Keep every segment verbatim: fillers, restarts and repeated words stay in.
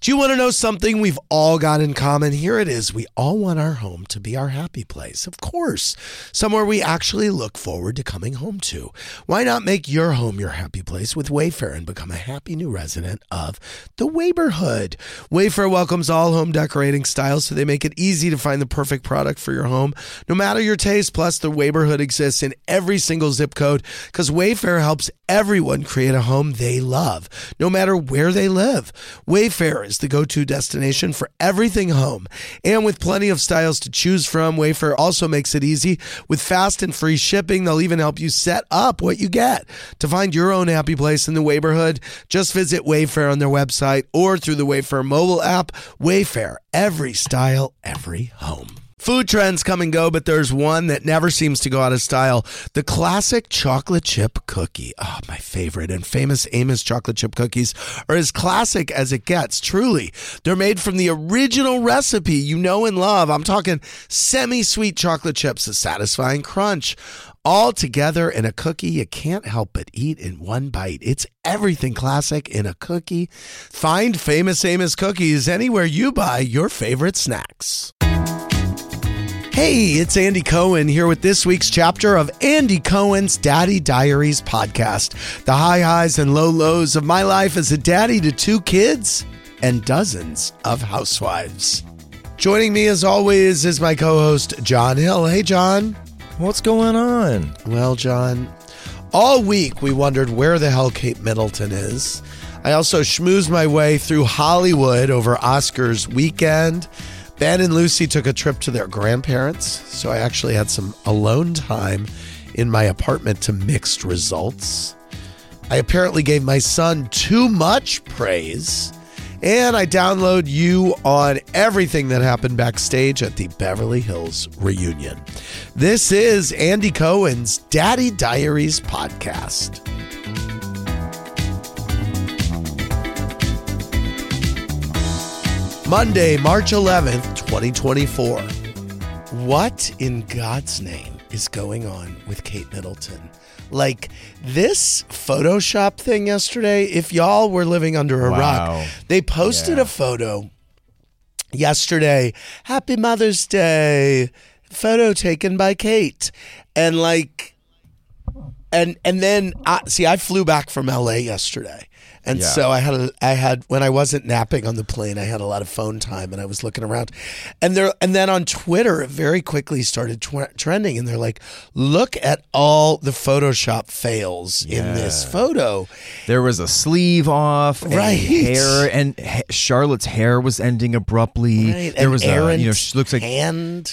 Do you want to know something we've all got in common? Here it is. We all want our home to be our happy place. Of course, somewhere we actually look forward to coming home to. Why not make your home your happy place with Wayfair and become a happy new resident of the Wayborhood? Wayfair welcomes all home decorating styles, so they make it easy to find the perfect product for your home, no matter your taste. Plus, the Wayborhood exists in every single zip code because Wayfair helps everyone create a home they love, no matter where they live. Wayfair is the go-to destination for everything home. And with plenty of styles to choose from, Wayfair also makes it easy. With fast and free shipping, they'll even help you set up what you get. To find your own happy place in the Wayborhood, just visit Wayfair on their website or through the Wayfair mobile app. Wayfair, every style, every home. Food trends come and go, but there's one that never seems to go out of style. The classic chocolate chip cookie. Oh, my favorite. And Famous Amos chocolate chip cookies are as classic as it gets, truly. They're made from the original recipe you know and love. I'm talking semi-sweet chocolate chips, a satisfying crunch, all together in a cookie you can't help but eat in one bite. It's everything classic in a cookie. Find Famous Amos cookies anywhere you buy your favorite snacks. Hey, it's Andy Cohen here with this week's chapter of Andy Cohen's Daddy Diaries podcast. The high highs and low lows of my life as a daddy to two kids and dozens of housewives. Joining me as always is my co-host, John Hill. Hey, John. What's going on? Well, John, all week we wondered where the hell Kate Middleton is. I also schmoozed my way through Hollywood over Oscars weekend. Ben and Lucy took a trip to their grandparents, so I actually had some alone time in my apartment to mixed results. I apparently gave my son too much praise, and I download you on everything that happened backstage at the Beverly Hills reunion. This is Andy Cohen's Daddy Diaries podcast. Monday, March eleventh, twenty twenty-four. What in God's name is going on with Kate Middleton? Like, this Photoshop thing yesterday, if y'all were living under a Wow. rock, they posted Yeah. a photo yesterday. Happy Mother's Day. Photo taken by Kate. And like, and and then, I, see, I flew back from L A yesterday. And Yeah. so I had, a, I had, when I wasn't napping on the plane, I had a lot of phone time and I was looking around. And there, and then on Twitter, it very quickly started tw- trending. And they're like, look at all the Photoshop fails in this Yeah. photo. There was a sleeve off, and Right. hair, and ha- Charlotte's hair was ending abruptly. Right? There and was Aaron's a, you know, she looks like, hand.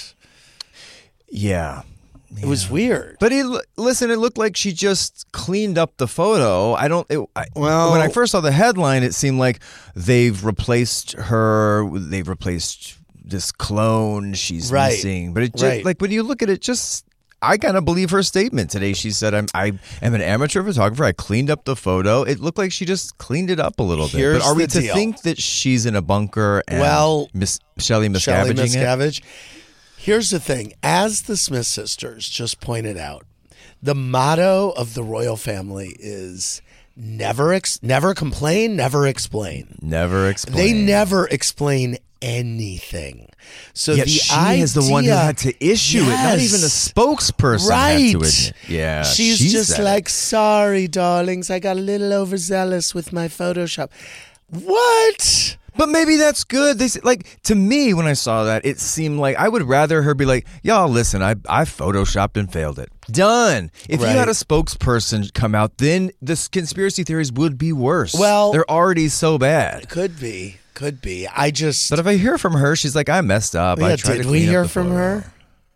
yeah. It was weird. But it, listen, it looked like she just cleaned up the photo. I don't. It, I, Well- when I first saw the headline, it seemed like they've replaced her. They've replaced this clone she's Right. missing. But it just, Right. like when you look at it, just I kind of believe her statement today. She said, "I'm I am an amateur photographer. I cleaned up the photo." It looked like she just cleaned it up a little bit. Here's But are we the to deal. think that she's in a bunker and Well, Miss Shelley Shelley Miscaviging it? Miscavige. Here's the thing. As the Smith sisters just pointed out, the motto of the royal family is never ex- never complain, never explain. Never explain. They never explain anything. So Yet the she idea, is the one who had to issue it, not Yes. even a spokesperson Right. had to admit. Yeah, She's she just said it. like, sorry, darlings, I got a little overzealous with my Photoshop. What? But maybe that's good. They s- like to me when I saw that, it seemed like I would rather her be like, "Y'all, listen, I I photoshopped and failed it. Done." If Right. you had a spokesperson come out, then this conspiracy theories would be worse. Well- they're already so bad. Could be. Could be. I just... But if I hear from her, she's like, "I messed up. I Yeah, tried did to we clean up hear the from photo." her?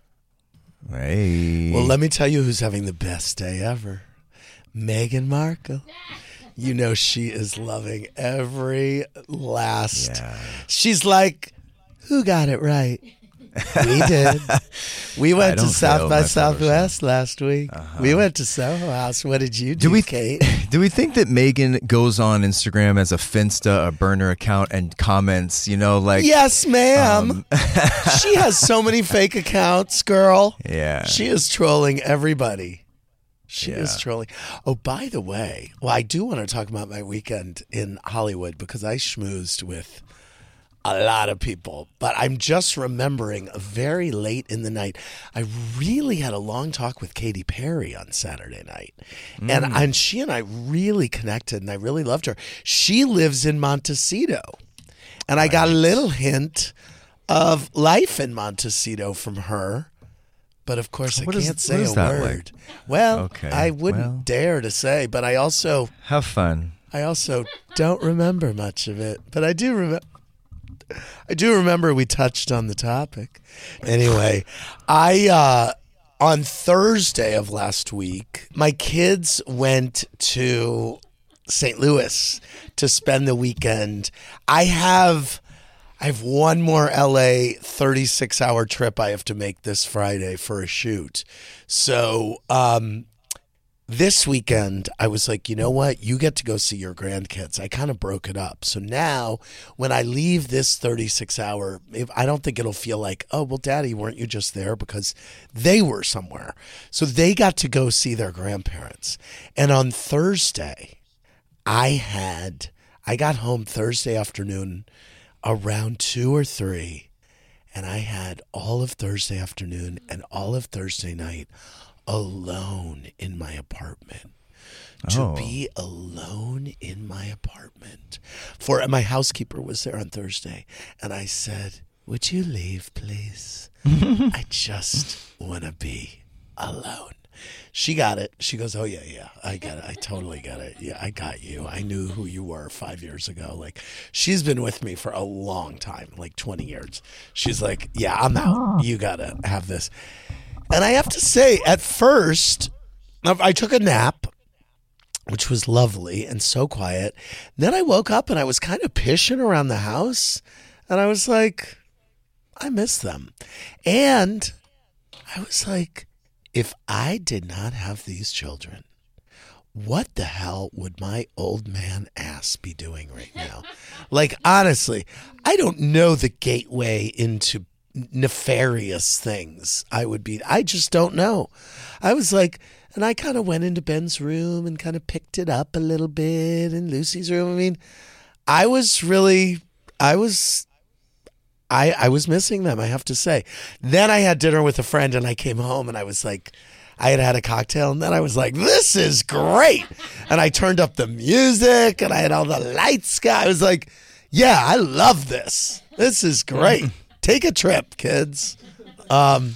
Hey. Well, let me tell you who's having the best day ever. Meghan Markle. You know she is loving every last. Yeah. She's like, who got it right? We did. We I went to don't South fail by my Southwest last week. Uh-huh. We went to Soho House. What did you do, Do we Kate? do we think that Megan goes on Instagram as a Finsta, a burner account, and comments? You know, like Yes, ma'am. um, She has so many fake accounts, girl. yeah, She is trolling everybody. She Yeah. is trolling. Oh, by the way, well, I do want to talk about my weekend in Hollywood because I schmoozed with a lot of people. But I'm just remembering very late in the night, I really had a long talk with Katy Perry on Saturday night. Mm. And, and she and I really connected, and I really loved her. She lives in Montecito. And I got a little hint of life in Montecito from her. But, of course, I what can't is, say a word. Like? Well, okay. I wouldn't well, dare to say, but I also... Have fun. I also don't remember much of it. But I do remember... I do remember we touched on the topic. Anyway, I uh, on Thursday of last week, my kids went to Saint Louis to spend the weekend. I have I have one more L A thirty-six hour trip I have to make this Friday for a shoot. So um, this weekend, I was like, you know what? You get to go see your grandkids. I kind of broke it up. So now when I leave this thirty-six hour, if, I don't think it'll feel like, oh, well, Daddy, weren't you just there? Because they were somewhere. So they got to go see their grandparents. And on Thursday, I had, I got home Thursday afternoon around two or three, and I had all of Thursday afternoon and all of Thursday night alone in my apartment. To oh. be alone in my apartment. For my housekeeper was there on Thursday, and I said, would you leave, please? I just want to be alone. She got it. She goes, oh, yeah, yeah, I get it. I totally get it. Yeah, I got you. I knew who you were five years ago. Like, she's been with me for a long time, like twenty years. She's like, yeah, I'm out. You got to have this. And I have to say, at first, I took a nap, which was lovely and so quiet. Then I woke up and I was kind of pishing around the house. And I was like, I miss them. And I was like, if I did not have these children, what the hell would my old man ass be doing right now? Like, honestly, I don't know the gateway into nefarious things I would be. I just don't know. I was like, and I kind of went into Ben's room and kind of picked it up a little bit, in Lucy's room. I mean, I was really, I was, I, I was missing them, I have to say. Then I had dinner with a friend and I came home and I was like, I had had a cocktail and then I was like, this is great. And I turned up the music and I had all the lights. I was like, yeah, I love this. This is great. Take a trip, kids. Um,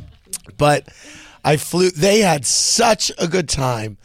but I flew. They had such a good time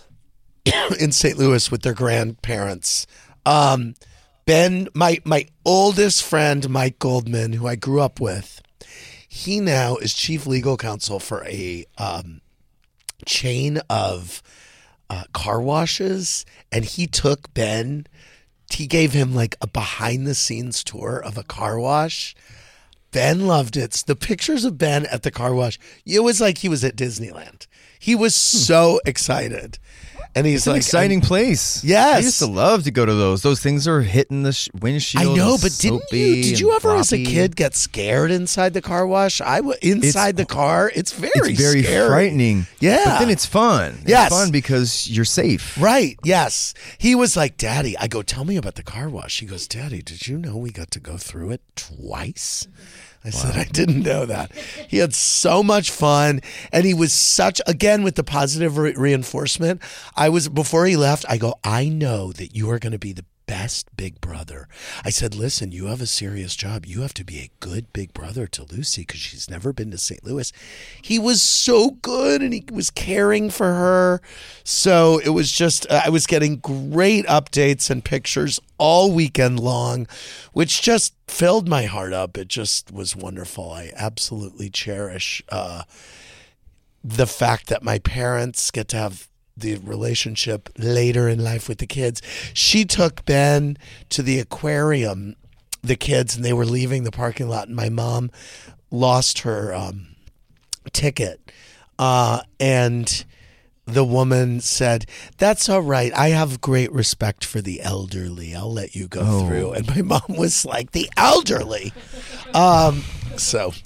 in Saint Louis with their grandparents. Um, Ben, my my oldest friend, Mike Goldman, who I grew up with, he now is chief legal counsel for a um, chain of uh, car washes, and he took Ben. He gave him like a behind the scenes tour of a car wash. Ben loved it. The pictures of Ben at the car wash, it was like he was at Disneyland. He was so excited. And he's it's like, an exciting I'm, place. Yes. I used to love to go to those. Those things are hitting the sh- windshield. I know, but didn't you, did you ever floppy. as a kid get scared inside the car wash? I w- Inside it's, the car, it's very It's very scary. frightening. Yeah. But then it's fun. Yes. It's fun because you're safe. Right, yes. He was like, Daddy, I go, tell me about the car wash. He goes, Daddy, did you know we got to go through it twice? I wow. said, I didn't know that. He had so much fun. And he was such, again, with the positive re- reinforcement. I was, before he left, I go, I know that you are going to be the best big brother. I said, listen, you have a serious job. You have to be a good big brother to Lucy because she's never been to Saint Louis. He was so good and he was caring for her. So it was just, uh, I was getting great updates and pictures all weekend long, which just filled my heart up. It just was wonderful. I absolutely cherish uh, the fact that my parents get to have the relationship later in life with the kids. She took Ben to the aquarium, the kids, and they were leaving the parking lot, and my mom lost her um, ticket. Uh, and the woman said, that's all right. I have great respect for the elderly. I'll let you go oh. through. And my mom was like, the elderly? um, so...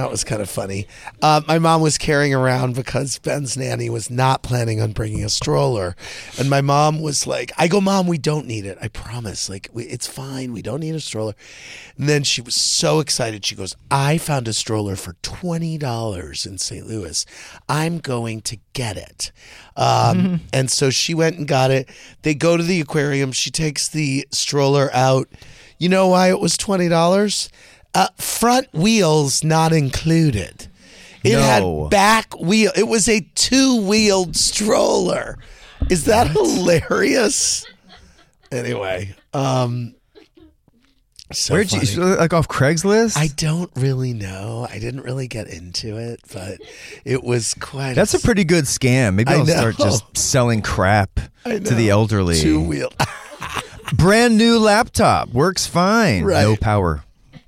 That was kind of funny. Uh, my mom was carrying around because Ben's nanny was not planning on bringing a stroller. And my mom was like, I go, Mom, we don't need it. I promise. Like, we, it's fine. We don't need a stroller. And then she was so excited. She goes, I found a stroller for twenty dollars in Saint Louis. I'm going to get it. Um, mm-hmm. And so she went and got it. They go to the aquarium. She takes the stroller out. You know why it was twenty dollars? Uh, front wheels not included. It no. had back wheel. It was a two-wheeled stroller. Is that what? hilarious? Anyway, um, so where'd funny. you like off Craigslist? I don't really know. I didn't really get into it, but it was quite. That's a, a pretty good scam. Maybe I I'll know. start just selling crap to the elderly. Two-wheel. Brand new laptop works fine. Right. No power.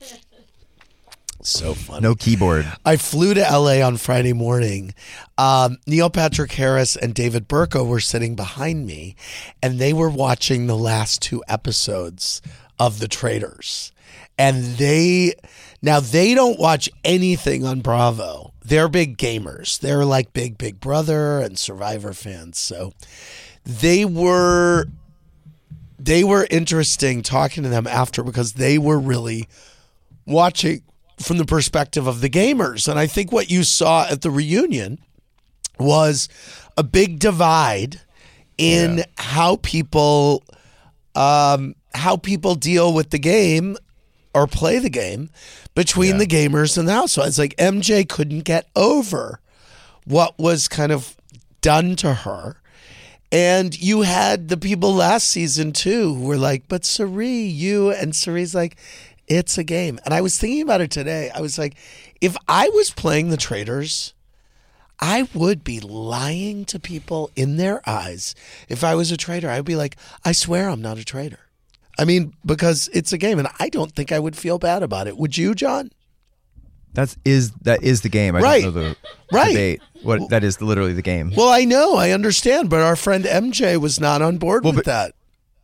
So funny. No keyboard. I flew to L A on Friday morning. Um, Neil Patrick Harris and David Berko were sitting behind me, and they were watching the last two episodes of The Traitors. And they, now they don't watch anything on Bravo. They're big gamers. They're like big Big Brother and Survivor fans. So they were, they were interesting talking to them after because they were really watching from the perspective of the gamers. And I think what you saw at the reunion was a big divide in yeah. how people um, how people deal with the game or play the game between yeah. the gamers and the housewives. Like M J couldn't get over what was kind of done to her. And you had the people last season too who were like, but Cirie, you, and Cirie's like, it's a game. And I was thinking about it today. I was like, if I was playing the Traitors, I would be lying to people in their eyes. If I was a traitor, I'd be like, I swear I'm not a traitor. I mean, because it's a game, and I don't think I would feel bad about it. Would you, John? That's is that is the game. I right. don't know the right. debate. What well, that is literally the game. Well, I know, I understand, but our friend M J was not on board well, with but, that.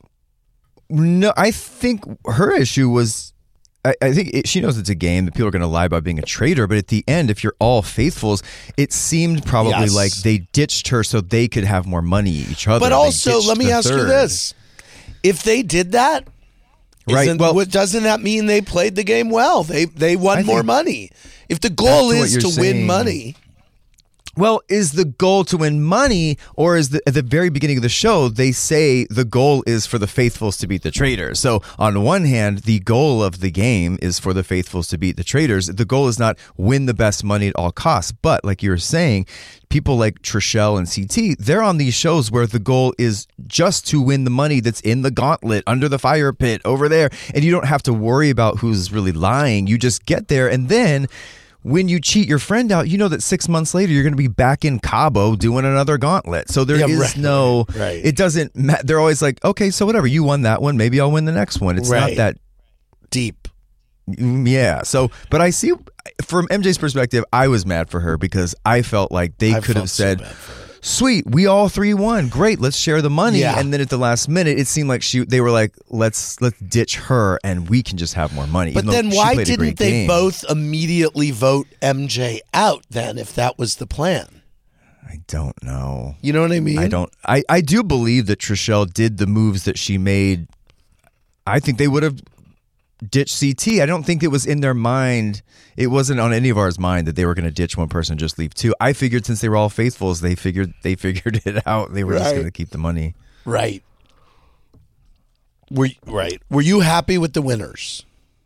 No, I think her issue was I, I think it, she knows it's a game that people are going to lie about being a traitor, but at the end, if you're all faithfuls, it seemed probably yes. like they ditched her so they could have more money each other. But also, let me ask third. you this. If they did that, right? Well, what, doesn't that mean they played the game well? They they won more money. If the goal is to saying. win money. Well, is the goal to win money, or is the, at the very beginning of the show, they say the goal is for the faithfuls to beat the traitors. So on one hand, the goal of the game is for the faithfuls to beat the traitors. The goal is not win the best money at all costs. But like you were saying, people like Trishelle and C T, they're on these shows where the goal is just to win the money that's in the gauntlet, under the fire pit, over there. And you don't have to worry about who's really lying. You just get there, and then when you cheat your friend out, you know that six months later you're going to be back in Cabo doing another gauntlet. So there yeah, is right, no, right. it doesn't matter. They're always like, okay, so whatever, you won that one, maybe I'll win the next one. It's right. not that deep. Yeah. So, but I see from M J's perspective, I was mad for her because I felt like they I could have said, so sweet, we all three won. Great, let's share the money. Yeah. And then at the last minute, it seemed like she they were like, let's let's ditch her and we can just have more money. But then why didn't they game. both immediately vote M J out then if that was the plan? I don't know. You know what I mean? I don't. I, I do believe that Trishelle did the moves that she made. I think they would have ditched C T. I don't think it was in their mind. It wasn't on any of ours mind that they were going to ditch one person and just leave two. I figured since they were all faithfuls, they figured they figured it out. They were right. just going to keep the money. Right. Were right. Were you happy with the winners?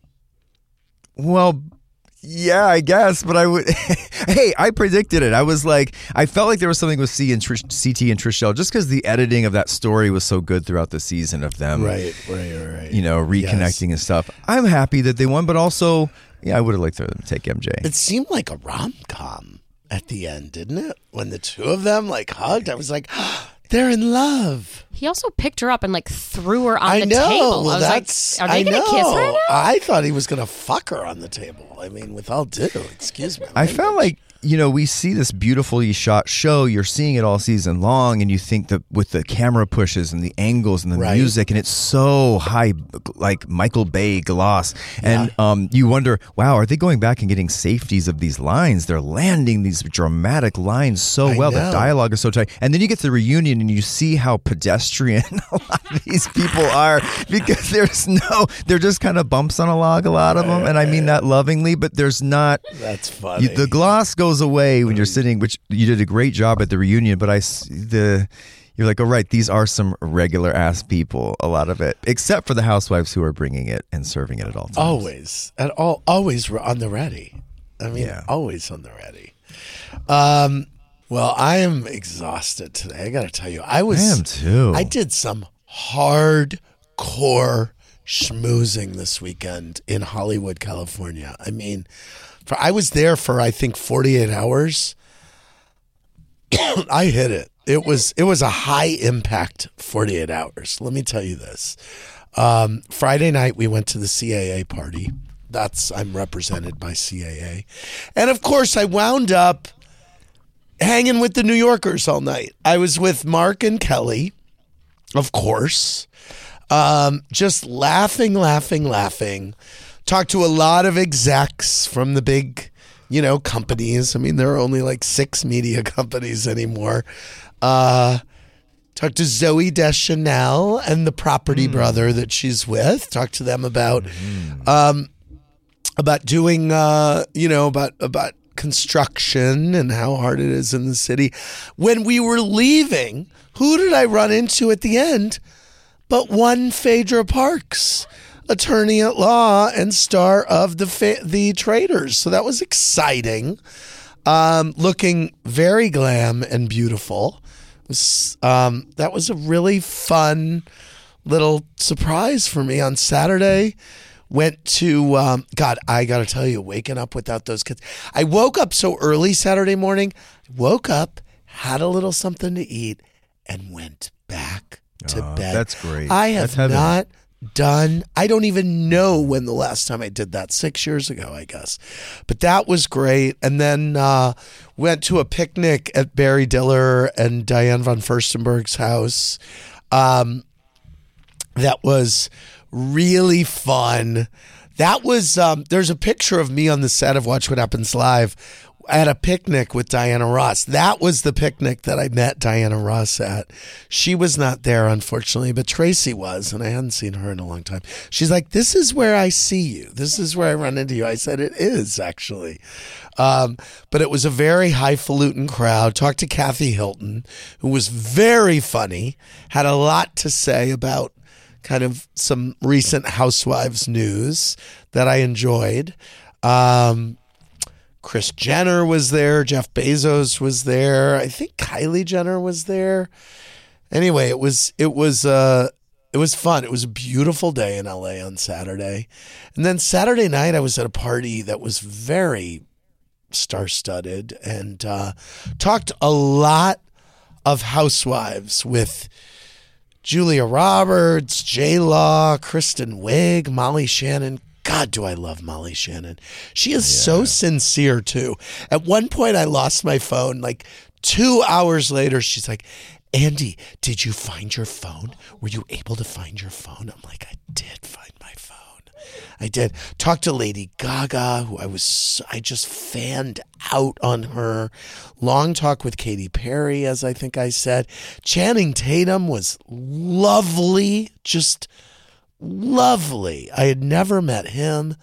Well, yeah, I guess, but I would. Hey, I predicted it. I was like, I felt like there was something with C and Trish, C T and Trishelle, just because the editing of that story was so good throughout the season of them, right, right, right. You know, reconnecting yes. and stuff. I'm happy that they won, but also, yeah, I would have liked them to take M J. It seemed like a rom com at the end, didn't it? When the two of them like hugged, I was like, oh, they're in love. He also picked her up and like threw her on I the know. table. Well, I was that's, like, are they going to kiss right now? I thought he was going to fuck her on the table. I mean, with all due, excuse me. I felt like you know, we see this beautifully shot show. You're seeing it all season long, and you think that with the camera pushes and the angles and the Right. music, and it's so high, like Michael Bay gloss. And um, you wonder, wow, are they going back and getting safeties of these lines? They're landing these dramatic lines so I well. The know. dialogue is so tight. And then you get to the reunion, and you see how pedestrian a lot of these people are, because there's no, they're just kind of bumps on a log, a lot of them. And I mean that lovingly, but there's not. That's funny. You, the gloss goes away when you're sitting, which you did a great job at the reunion. But I, s- the, you're like, oh right, these are some regular ass people. A lot of it, except for the housewives who are bringing it and serving it at all times. Always, at all, always re- on the ready. I mean, Yeah. always on the ready. Um, well, I am exhausted today. I got to tell you, I was. I am too. I did some hardcore schmoozing this weekend in Hollywood, California. I mean, for I was there for I think forty-eight hours. I hit it. It was it was a high impact forty-eight hours. Let me tell you this. Um, Friday night we went to the C A A party. That's I'm represented by C A A, and of course I wound up hanging with the New Yorkers all night. I was with Mark and Kelly, of course, um, just laughing, laughing, laughing. Talked to a lot of execs from the big, you know, companies. I mean, there are only like six media companies anymore. Uh, talked to Zoe Deschanel and the property brother that she's with. Talked to them about, um, about doing, uh, you know, about about construction and how hard it is in the city. When we were leaving, who did I run into at the end? But one Phaedra Parks, attorney at law and star of the fa- the Traders. So that was exciting. Um, looking very glam and beautiful. It was, um, that was a really fun little surprise for me on Saturday. Went to, um, God, I got to tell you, waking up without those kids. I woke up so early Saturday morning, woke up, had a little something to eat, and went back to Oh, bed. that's great. I That's have heaven. not done, I don't even know when the last time I did that, six years ago, I guess. But that was great. And then uh, went to a picnic at Barry Diller and Diane von Furstenberg's house. Um, that was really fun. That was, um, there's a picture of me on the set of Watch What Happens Live at a picnic with Diana Ross. That was the picnic that I met Diana Ross at. She was not there, unfortunately, but Tracy was, and I hadn't seen her in a long time. She's like, this is where I see you. This is where I run into you. I said, it is, actually. Um, but it was a very highfalutin crowd. Talked to Kathy Hilton, who was very funny, had a lot to say about kind of some recent Housewives news that I enjoyed. Um, Kris Jenner was there. Jeff Bezos was there. I think Kylie Jenner was there. Anyway, it was it was uh, it was fun. It was a beautiful day in L A on Saturday, and then Saturday night I was at a party that was very star-studded and uh, talked a lot of Housewives with Julia Roberts, J Law, Kristen Wiig, Molly Shannon. God, do I love Molly Shannon. She is so sincere, too. At one point, I lost my phone. Like two hours later, she's like, Andy, did you find your phone? Were you able to find your phone? I'm like, I did find my phone. I did. Talked to Lady Gaga, who I was, I just fanned out on her. Long talk with Katy Perry, as I think I said. Channing Tatum was lovely, just lovely. I had never met him.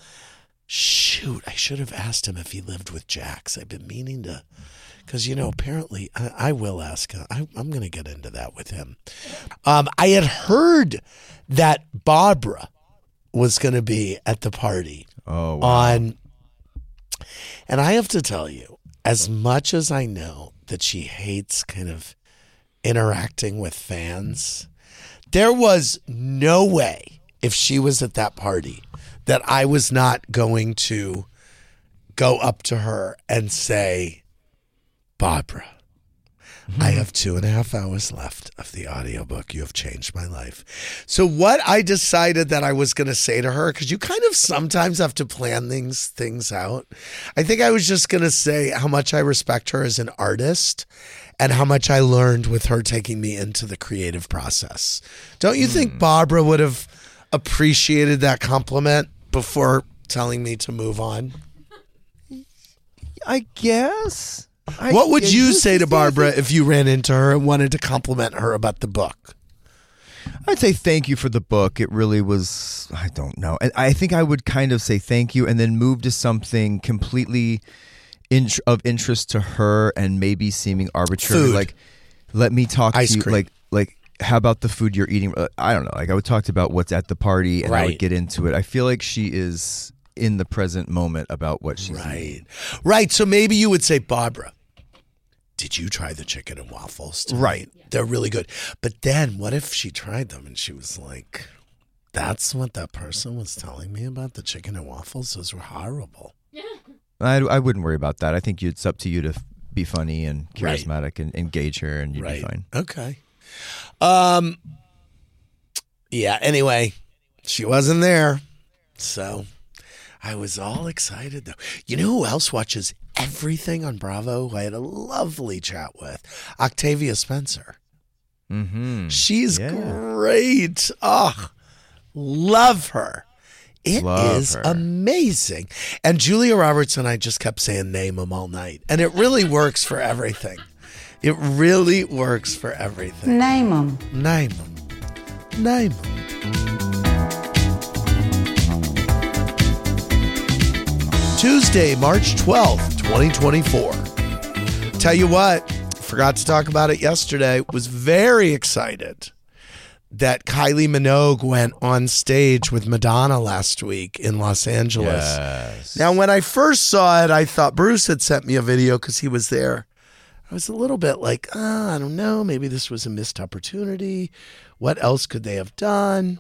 Shoot, I should have asked him if he lived with Jax. I've been meaning to, because, you know, apparently I, I will ask him. I, I'm going to get into that with him. Um, I had heard that Barbara was going to be at the party. Oh, wow. On, and I have to tell you, as much as I know that she hates kind of interacting with fans, there was no way, if she was at that party, that I was not going to go up to her and say, Barbara, I have two and a half hours left of the audiobook. You have changed my life. So what I decided that I was going to say to her, because you kind of sometimes have to plan things, things out. I think I was just going to say how much I respect her as an artist and how much I learned with her taking me into the creative process. Don't you mm. think Barbara would have appreciated that compliment before telling me to move on? I guess. I, what would you say to Barbara think, if you ran into her and wanted to compliment her about the book? I'd say thank you for the book. It really was, I don't know. I, I think I would kind of say thank you and then move to something completely in, of interest to her and maybe seeming arbitrary. Food. Like, let me talk Ice to you. cream. Like, like, how about the food you're eating? I don't know. Like, I would talk about what's at the party and right. I would get into it. I feel like she is in the present moment about what she's right. eating. Right. So maybe you would say, Barbara, did you try the chicken and waffles tonight? Right. They're really good. But then what if she tried them and she was like, that's what that person was telling me about the chicken and waffles? Those were horrible. I, I wouldn't worry about that. I think it's up to you to be funny and charismatic right. and engage her and you'd right. be fine. Okay. Um. Yeah, anyway, she wasn't there. So I was all excited, though. You know who else watches everything on Bravo? Who I had a lovely chat with? Octavia Spencer. Mm-hmm. She's yeah. great. Oh, love her. It love is her. amazing. And Julia Roberts and I just kept saying name them all night. And it really works for everything. It really works for everything. Name them. Name them. Name them. Tuesday, March twelfth, twenty twenty-four. Tell you what, forgot to talk about it yesterday. Was very excited that Kylie Minogue went on stage with Madonna last week in Los Angeles. Yes. Now, when I first saw it, I thought Bruce had sent me a video because he was there. I was a little bit like, oh, I don't know, maybe this was a missed opportunity. What else could they have done?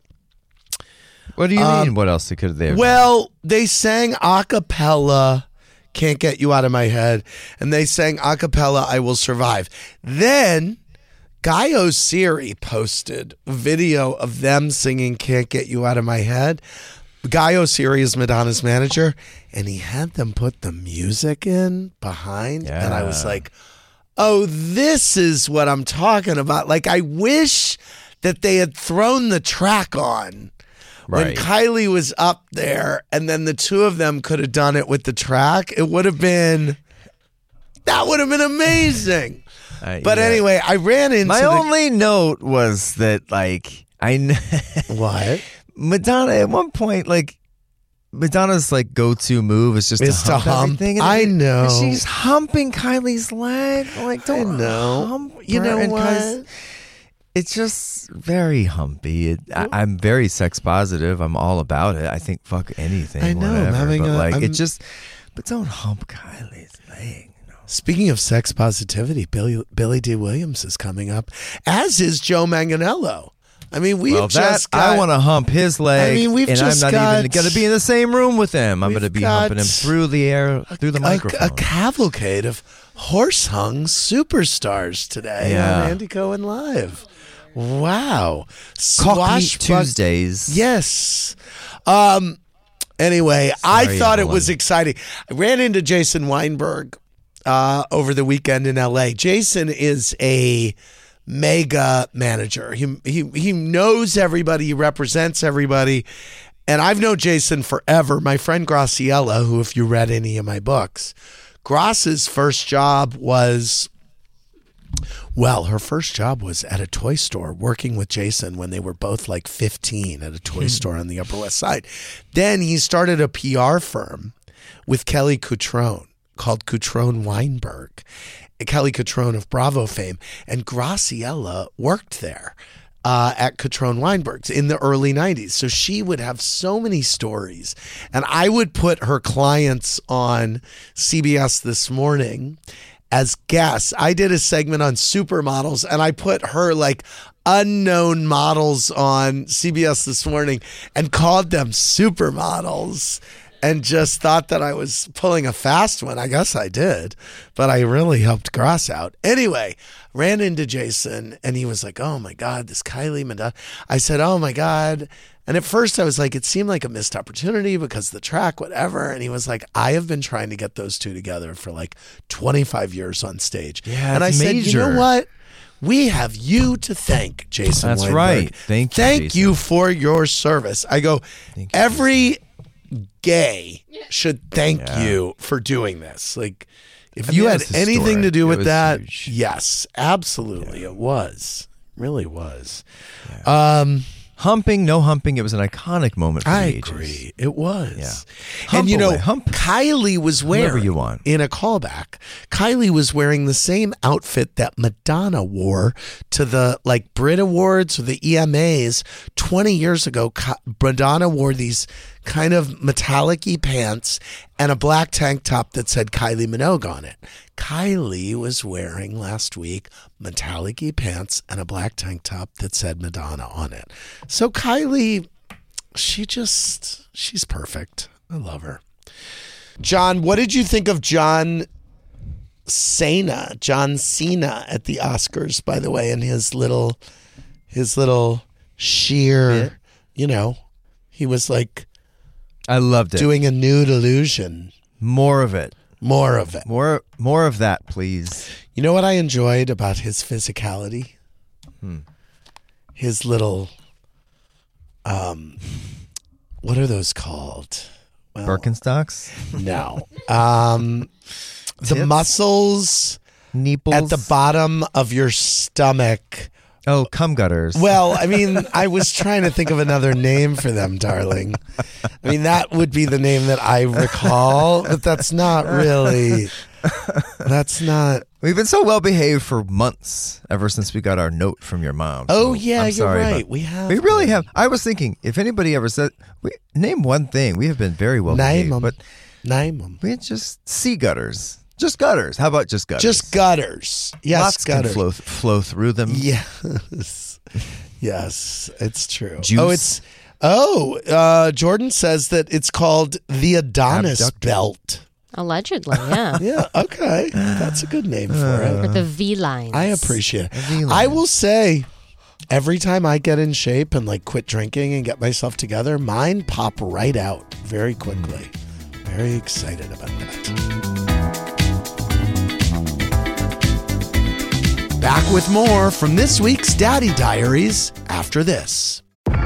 What do you um, mean? What else could they have Well, done? They sang a cappella, Can't Get You Out of My Head, and they sang a cappella, I Will Survive. Then Guy Oseary posted a video of them singing Can't Get You Out of My Head. Guy Oseary is Madonna's manager, and he had them put the music in behind, yeah. and I was like, oh, this is what I'm talking about. Like, I wish that they had thrown the track on right. when Kylie was up there, and then the two of them could have done it with the track. It would have been, that would have been amazing. Uh, but yeah. anyway, I ran into My the, only note was that, like, I know. What? Madonna, at one point, like, Madonna's like go-to move is just it's to hump, to hump. everything. And I know. And she's humping Kylie's leg. Like, don't I know. hump You her. know and what? Kylie's, it's just very humpy. It, I, I'm very sex positive. I'm all about it. I think fuck anything. I know. Whatever. I'm having but a, like I'm, it just. But don't hump Kylie's leg. No. Speaking of sex positivity, Billy Billy D. Williams is coming up, as is Joe Manganiello. I mean, we've well, just that, got, I want to hump his leg, I mean, we've and just I'm not got, even going to be in the same room with him. I'm going to be got humping him through the air, through the a, microphone. A cavalcade of horse-hung superstars today yeah. on Andy Cohen Live. Wow. Cockney Swashbuck- Tuesdays. Yes. Um. Anyway, I Sorry, thought everyone. it was exciting. I ran into Jason Weinberg uh, over the weekend in L A. Jason is a mega manager. He he he knows everybody. He represents everybody. And I've known Jason forever. My friend Graciela, who, if you read any of my books, Grace's first job was, well, her first job was at a toy store working with Jason when they were both like fifteen at a toy store on the Upper West Side. Then he started a P R firm with Kelly Cutrone called Cutrone Weinberg. Kelly Cutrone of Bravo fame, and Graciela worked there uh, at Cutrone Weinberg's in the early nineties. So she would have so many stories, and I would put her clients on C B S This Morning as guests. I did a segment on supermodels, and I put her like unknown models on C B S This Morning and called them supermodels. and just thought that I was pulling a fast one. I guess I did, but I really helped Gross out. Anyway, ran into Jason and he was like, oh my God, this Kylie Madonna. I said, oh my God. And at first I was like, it seemed like a missed opportunity because of the track, whatever. And he was like, I have been trying to get those two together for like twenty-five years on stage. Yeah, and I it's said, major. you know what? We have you to thank, Jason That's Weinberg. right. Thank you, Thank Jason. you for your service. I go, Thank you. every gay should thank Yeah. you for doing this. Like, if I you mean, had it was anything to historic. do It with was that, huge. yes, absolutely, it was. Really was. Um, Humping, no humping. It was an iconic moment for I the ages. agree. It was. Yeah. And Hump you know, away, hump. Kylie was Whatever wearing, you want. in a callback, Kylie was wearing the same outfit that Madonna wore to the like Brit Awards or the E M As twenty years ago. Ka- Madonna wore these kind of metallic-y pants and a black tank top that said Kylie Minogue on it. Kylie was wearing last week metallic-y pants and a black tank top that said Madonna on it. So Kylie, she just, she's perfect. I love her. John, what did you think of John Cena, John Cena at the Oscars, by the way, and his little, his little sheer, Yeah. you know, he was like I loved it. doing a nude illusion. More of it. More of it. More, more of that, please. You know what I enjoyed about his physicality? Hmm. His little, um, what are those called? Well, Birkenstocks, no. Um, the Tits? muscles Neeples. at the bottom of your stomach. Oh, cum gutters. Well, I mean, I was trying to think of another name for them, darling. I mean, that would be the name that I recall, but that's not really, that's not. We've been so well behaved for months, ever since we got our note from your mom. Oh, So yeah, I'm you're sorry, right. but We have. We really been. have. I was thinking, if anybody ever said, we, name one thing, we have been very well Name behaved. 'em. But Name them. we just see gutters. Just gutters. How about just gutters? Just gutters. Yes, Lots gutters. can flow, flow through them. Yes. Yes, it's true. Juice. Oh, it's oh, uh, Jordan says that it's called the Adonis Abductor. belt. Allegedly, yeah. Yeah, okay. That's a good name for Or it. the V lines. I appreciate it. V-lines. I will say every time I get in shape and like quit drinking and get myself together, mine pop right out very quickly. Very excited about that. Back with more from this week's Daddy Diaries after this.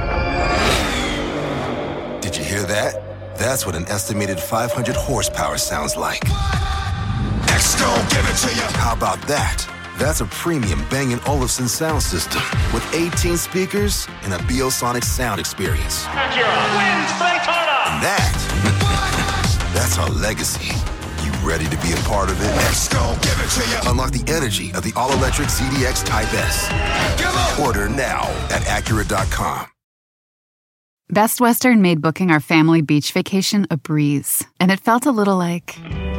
Did you hear that? That's what an estimated five hundred horsepower sounds like. X gon' give it to you. How about that? That's a premium Bang and Olufsen sound system with eighteen speakers and a Biosonic sound experience. Acura wins Daytona. And that, that's our legacy. You ready to be a part of it? X gon' give it to you. Unlock the energy of the all-electric C D X Type S. Order now at Acura dot com. Best Western made booking our family beach vacation a breeze, and it felt a little like...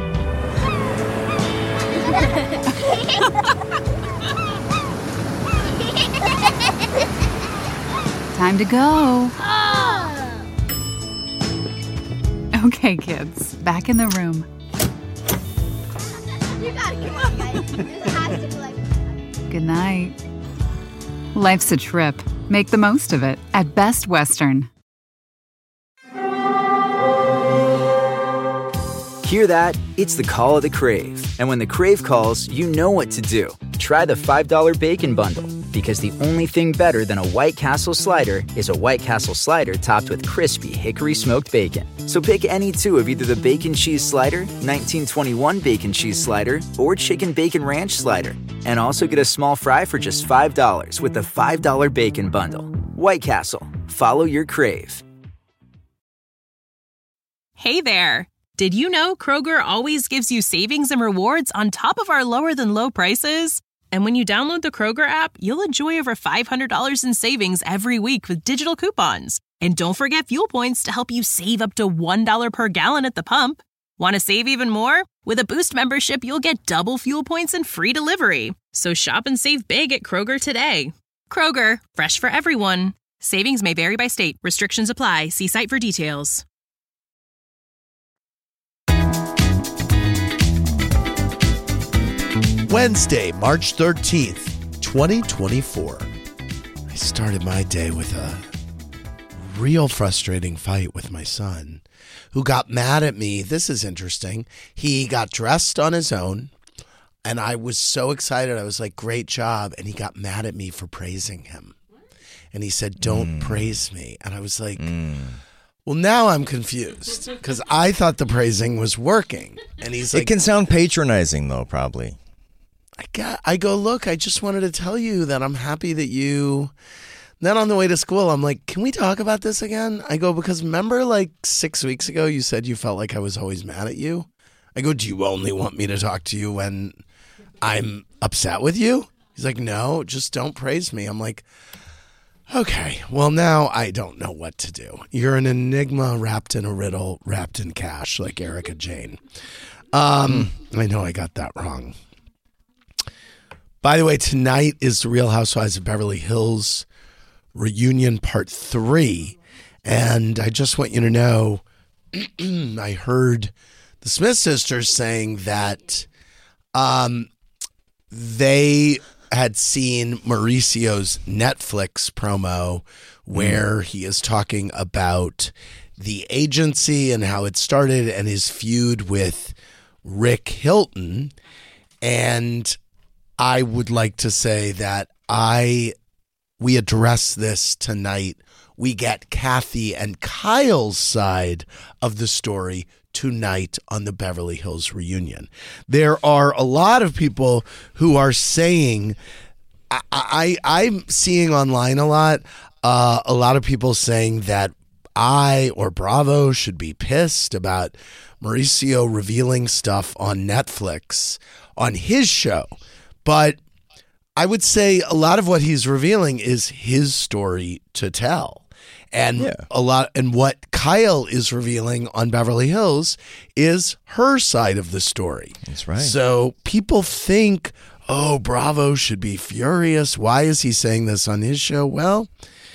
Time to go. Okay, kids, back in the room. You gotta come on, guys. This has to be like... Good night. Life's a trip. Make the most of it at Best Western. Hear that? It's the call of the Crave. And when the Crave calls, you know what to do. Try the five dollar Bacon Bundle. Because the only thing better than a White Castle slider is a White Castle slider topped with crispy hickory smoked bacon. So pick any two of either the Bacon Cheese Slider, nineteen twenty-one Bacon Cheese Slider, or Chicken Bacon Ranch Slider. And also get a small fry for just five dollars with the five dollar Bacon Bundle. White Castle. Follow your crave. Hey there! Did you know Kroger always gives you savings and rewards on top of our lower-than-low prices? And when you download the Kroger app, you'll enjoy over five hundred dollars in savings every week with digital coupons. And don't forget fuel points to help you save up to one dollar per gallon at the pump. Want to save even more? With a Boost membership, you'll get double fuel points and free delivery. So shop and save big at Kroger today. Kroger, fresh for everyone. Savings may vary by state. Restrictions apply. See site for details. Wednesday, March thirteenth, twenty twenty-four. I started my day with a real frustrating fight with my son, who got mad at me. This is interesting. He got dressed on his own, and I was so excited. I was like, great job. And he got mad at me for praising him. And he said, don't mm. praise me. And I was like, mm. well, now I'm confused because I thought the praising was working. And he's like, it can sound patronizing, though, probably. I got, I go, look, I just wanted to tell you that I'm happy that you... Then on the way to school, I'm like, can we talk about this again? I go, because remember like six weeks ago, you said you felt like I was always mad at you? I go, do you only want me to talk to you when I'm upset with you? He's like, no, just don't praise me. I'm like, okay, well, now I don't know what to do. You're an enigma wrapped in a riddle, wrapped in cash, like Erica Jane. Um, I know I got that wrong. By the way, tonight is The Real Housewives of Beverly Hills Reunion Part three. And I just want you to know, I heard the Smith sisters saying that um, they had seen Mauricio's Netflix promo where he is talking about the agency and how it started and his feud with Rick Hilton. And I would like to say that I, we address this tonight. We get Kathy and Kyle's side of the story tonight on the Beverly Hills Reunion. There are a lot of people who are saying, I, I, I'm seeing online a lot, uh, a lot of people saying that I or Bravo should be pissed about Mauricio revealing stuff on Netflix on his show. But I would say a lot of what he's revealing is his story to tell. And yeah. a lot, and what Kyle is revealing on Beverly Hills is her side of the story. That's right. So people think, oh, Bravo should be furious. Why is he saying this on his show? Well,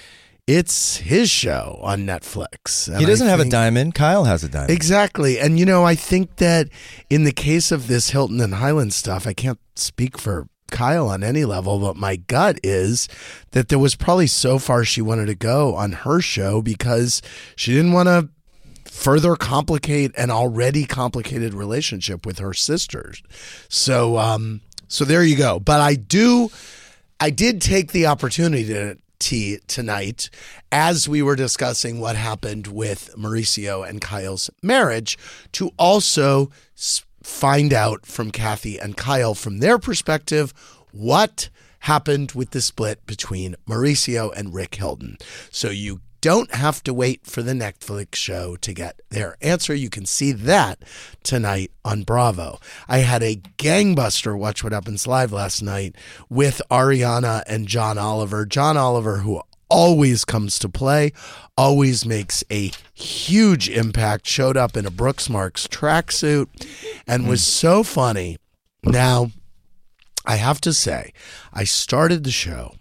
it's his show on Netflix. And he doesn't I have think, a diamond. Kyle has a diamond. Exactly. And, you know, I think that in the case of this Hilton and Highland stuff, I can't speak for Kyle on any level, but my gut is that there was probably so far she wanted to go on her show because she didn't want to further complicate an already complicated relationship with her sisters. So, um, so there you go. But I do, I did take the opportunity to, to, tonight as we were discussing what happened with Mauricio and Kyle's marriage to also speak find out from Kathy and Kyle from their perspective what happened with the split between Mauricio and Rick Hilton. So you don't have to wait for the Netflix show to get their answer. You can see that tonight on Bravo. I had a gangbuster Watch What Happens Live last night with Ariana and John Oliver. John Oliver, who always comes to play, always makes a huge impact, showed up in a Brooks Marks tracksuit and was so funny. Now, I have to say, I started the show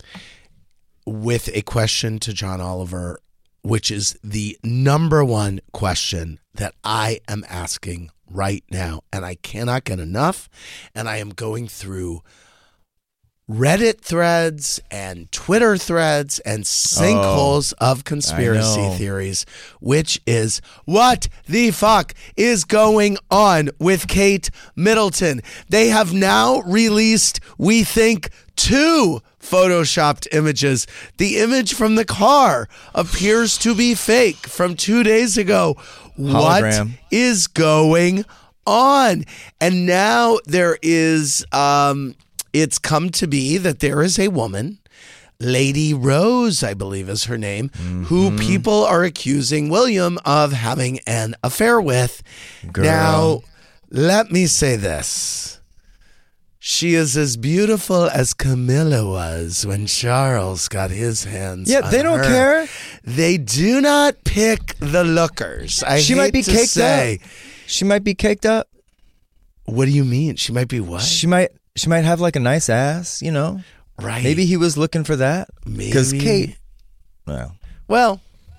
with a question to John Oliver, which is the number one question that I am asking right now, and I cannot get enough, and I am going through Reddit threads and Twitter threads and sinkholes oh, of conspiracy theories, which is what the fuck is going on with Kate Middleton? They have now released, we think, two photoshopped images. The image from the car appears to be fake from two days ago. Hologram. What is going on? And now there is... um. It's come to be that there is a woman, Lady Rose, I believe is her name, mm-hmm. who people are accusing William of having an affair with. Girl. Now, let me say this. She is as beautiful as Camilla was when Charles got his hands yeah, on they don't her. care. They do not pick the lookers. I she hate might be to caked say. up. She might be caked up. What do you mean? She might be what? She might... She might have like a nice ass, you know? Right. Maybe he was looking for that. Because Kate, well. Well,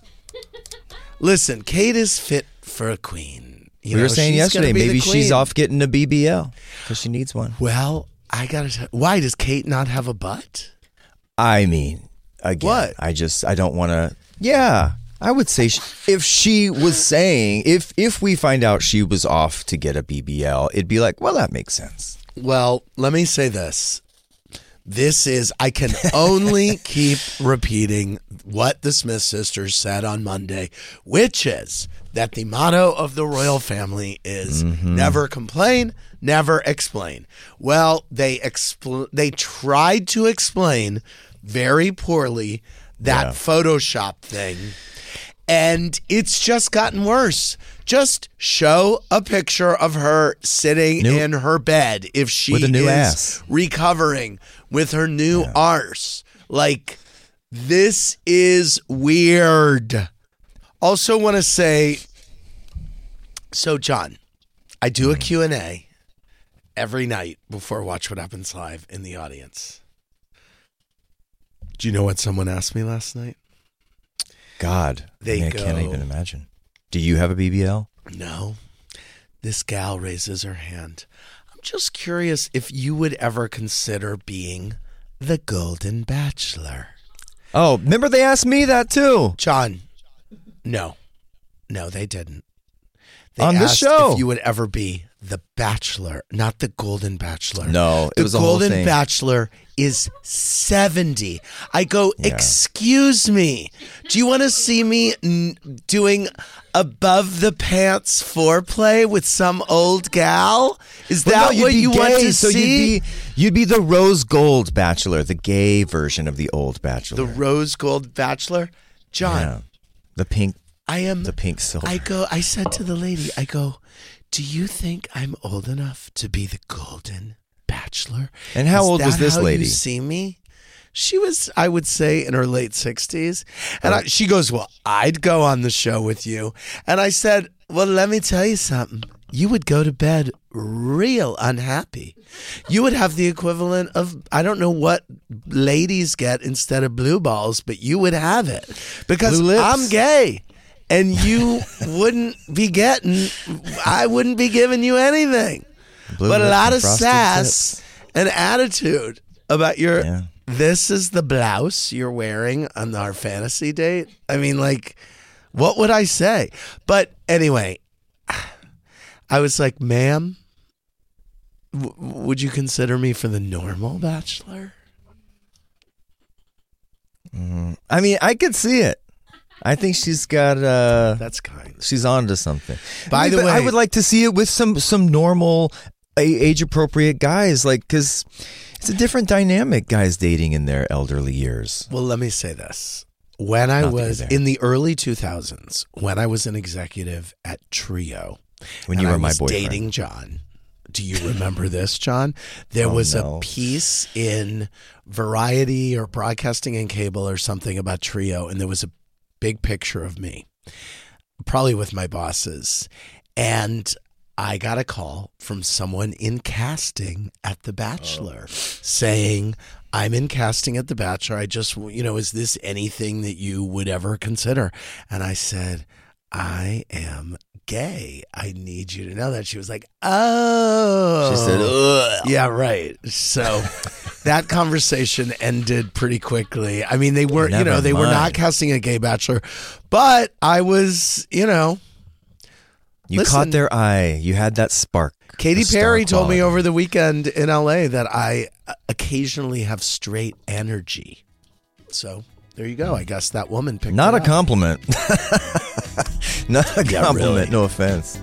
listen, Kate is fit for a queen. You we know, were saying yesterday, maybe she's queen. off getting a B B L because she needs one. Well, I gotta tell why does Kate not have a butt? I mean, again, What? I just, I don't want to. Yeah, I would say she, if she was saying, if if we find out she was off to get a B B L, it'd be like, well, that makes sense. Well, let me say this. This is, I can only keep repeating what the Smith sisters said on Monday, which is that the motto of the royal family is Mm-hmm. never complain, never explain. Well, they expl- they tried to explain very poorly that Yeah. Photoshop thing, and it's just gotten worse. Just show a picture of her sitting New- in her bed if she With a new is ass. recovering with her new arse. Like, this is weird. Also want to say, so John, I do a Q and A every night before Watch What Happens Live in the audience. Do you know what someone asked me last night? God, They I, mean, I can't go- even imagine. Do you have a B B L? No. This gal raises her hand. I'm just curious if you would ever consider being the Golden Bachelor. Oh, remember they asked me that too. John, no. No, they didn't. They On this asked show. if you would ever be the Bachelor, not the Golden Bachelor. No, it the was a whole Golden thing. Bachelor is seventy. I go, Yeah. excuse me. Do you want to see me n- doing above the pants foreplay with some old gal? Is Well, that no, you'd what be you gay, want to so see? You'd be, you'd be the rose gold bachelor, the gay version of the old bachelor. the Rose Gold Bachelor? John, Yeah. The pink, I am the pink silver. I go, I said to the lady, I go, do you think I'm old enough to be the Golden Bachelor? And how Is old was that this how lady? You see me? She was, I would say, in her late sixties. And I, she goes, well, I'd go on the show with you. And I said, well, let me tell you something. You would go to bed real unhappy. You would have the equivalent of, I don't know what ladies get instead of blue balls, but you would have it. Because Blue lips. I'm gay. And you wouldn't be getting, I wouldn't be giving you anything. Blue but a lips lot and of frosted sass tips. and attitude about your, Yeah. this is the blouse you're wearing on our fantasy date. I mean, like, what would I say? But anyway, I was like, ma'am, w- would you consider me for the normal bachelor? I mean, I could see it. I think she's got. Uh, That's kind. she's on to something. By I mean, the but I way- would like to see it with some some normal, age appropriate guys, like because it's a different dynamic. Guys dating in their elderly years. Well, let me say this. When I Not that you're was there. in the early two thousands, when I was an executive at Trio, When and you were I my was boyfriend. dating John. Do you remember this, John? There Oh, was no. a piece in Variety or Broadcasting and Cable or something about Trio, and there was a big picture of me, probably with my bosses. And I got a call from someone in casting at The Bachelor saying, I'm in casting at The Bachelor. I just, you know, is this anything that you would ever consider? And I said, I am gay. I need you to know that. She was like, oh. She said, ugh. Yeah, right. So that conversation ended pretty quickly. I mean, they were, you Never know, they were not mind. casting a gay bachelor, but I was, you know, You Listen. caught their eye. You had that spark. Katy the star Perry told me quality. over the weekend in L A that I occasionally have straight energy. So there you go. I guess that woman picked Not it a up. compliment. Not a Yeah, compliment. really. No offense.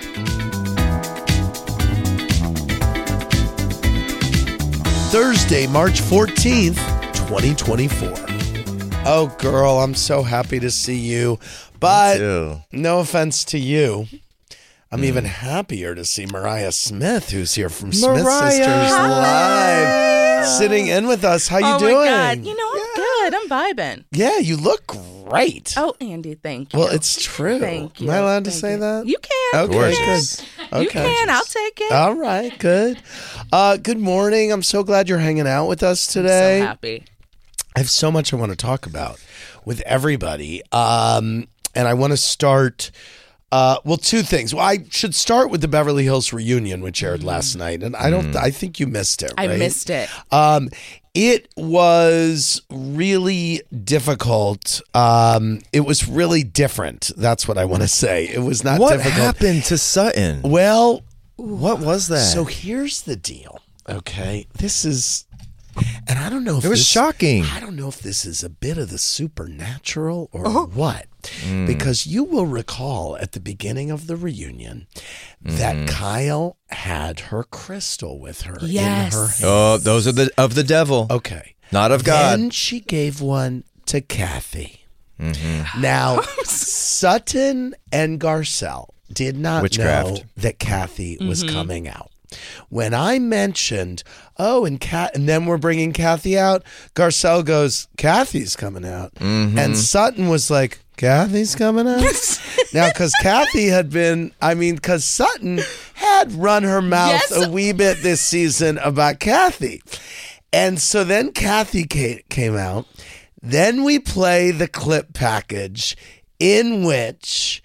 Thursday, March fourteenth, twenty twenty-four. Oh, girl, I'm so happy to see you. But too. no offense to you. I'm Hmm. even happier to see Mariah Smith, who's here from Smith Mariah! Sisters Live, sitting in with us. How you oh doing? my God. You know, I'm good. I'm vibing. Yeah, you look great. Oh, Andy, thank you. Well, it's true. Thank you. Am I allowed to Thank say you. that? You can. Okay, Gorgeous. good. You Okay. can. I'll take it. All right, good. Uh, good morning. I'm so glad you're hanging out with us today. So happy. I have so much I want to talk about with everybody. Um, and I want to start Uh, well, two things. Well, I should start with the Beverly Hills reunion, which aired last night, and I don't. I think you missed it. I right? missed it. Um, it was really difficult. Um, it was really different. That's what I want to say. It was not What difficult. happened to Sutton? Well, what was that? so here's the deal. Okay, this is, and I don't know if It was this, shocking. I don't know if this is a bit of the supernatural or what, because you will recall at the beginning of the reunion that Kyle had her crystal with her Yes. in her hand. Oh, those are the of the devil, Okay, not of God. then she gave one to Kathy. Now, Sutton and Garcelle did not Witchcraft. know that Kathy was coming out. When I mentioned, oh, and Kat, and then we're bringing Kathy out, Garcelle goes, Kathy's coming out. And Sutton was like, Kathy's coming out? Now, because Kathy had been, I mean, because Sutton had run her mouth Yes. a wee bit this season about Kathy. And so then Kathy ca- came out. Then we play the clip package in which